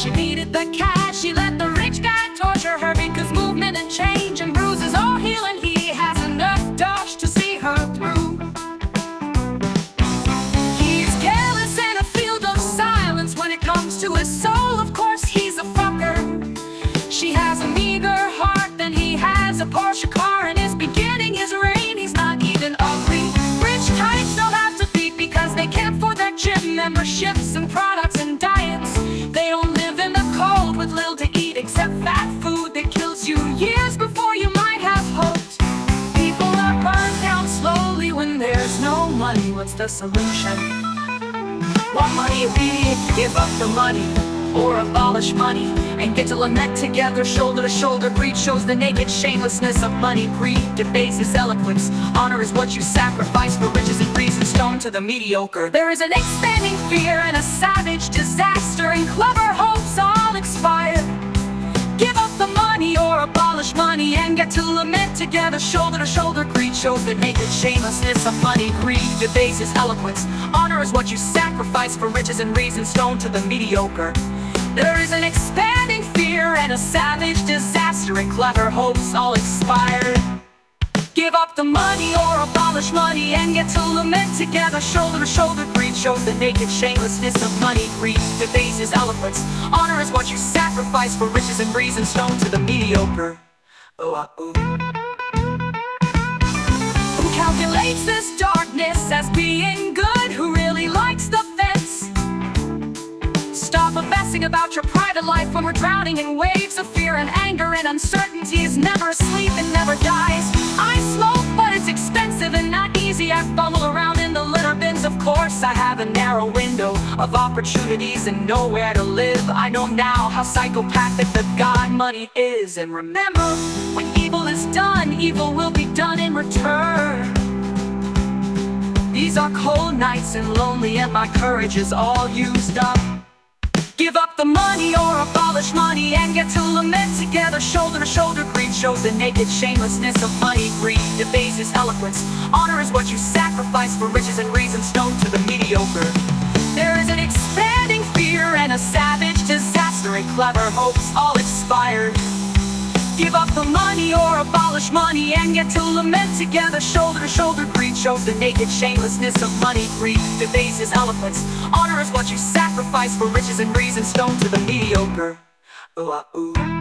She needed the cash, she let the rich guy torture her, because movement and change and bruises all heal, and he has enough dosh to see her through. He's careless in a field of silence when it comes to his soul. Of course he's a fucker. She has a meager heart, then he has a Porsche car. In his beginning, his reign, he's not even ugly. Rich types don't have to beat because they can't afford their gym memberships and products and diets. They don't live in the cold with little to eat except fat food that kills you years before you might have hoped. People are burned down slowly when there's no money. What's the solution? Want money, we give up the money or abolish money and get to lament together, shoulder to shoulder. Greed shows the naked shamelessness of money. Greed debases eloquence. Honor is what you sacrifice for riches and reason, stone to the mediocre. There is an expanding fear and a savage disaster, and clever hopes all expire. Give up the money or abolish money and get to lament together, shoulder to shoulder. Greed shows the naked shamelessness of money. Greed debases eloquence. Honor is what you sacrifice for riches and reason, stone to the mediocre. There is an expanding fear and a savage disaster, and clever hopes all expired. Give up the money or abolish money and get to lament together, shoulder to shoulder. Greed shows the naked shamelessness of money. Greed debases eloquence. Honor is what you sacrifice for riches and reason, stone to the mediocre. Who calculates this darkness as being good? Who really likes the fence? Stop obsessing about your private life when we're drowning in waves of fear and anger and uncertainty. Is never asleep and never dies. I smoke, but it's expensive and not easy. I fumble around in the litter bins. Of course I have a narrow window of opportunities and nowhere to live. I know now how psychopathic the god money is. And remember, when evil is done, evil will be done in return. These are cold nights and lonely, and my courage is all used up. Give up the money or abolish money and get to lament together, shoulder to shoulder. Greed shows the naked shamelessness of money. Greed debases eloquence. Honor is what you sacrifice for riches and reason, stone to the mediocre. There is an expanding fear and a savage disaster, and clever hopes all expired. Give up the money or abolish money and get to lament together, shoulder to shoulder. Greed shows the naked shamelessness of money. Greed debases eloquence. Honor is what you sacrifice for riches and reason, stone to the mediocre.